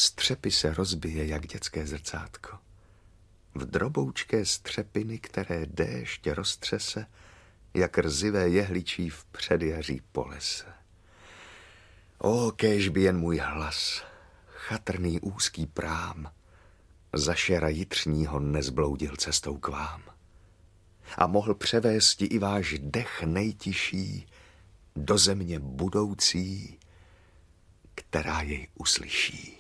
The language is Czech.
střepy se rozbije jak dětské zrcátko. V droboučké střepiny, které déšť roztřese, jak rzivé jehličí v předjaří po lese. O, kéž by jen můj hlas, chatrný úzký prám, za šera jitřního nezbloudil cestou k vám. A mohl převésti i váš dech nejtiší do země budoucí, která jej uslyší.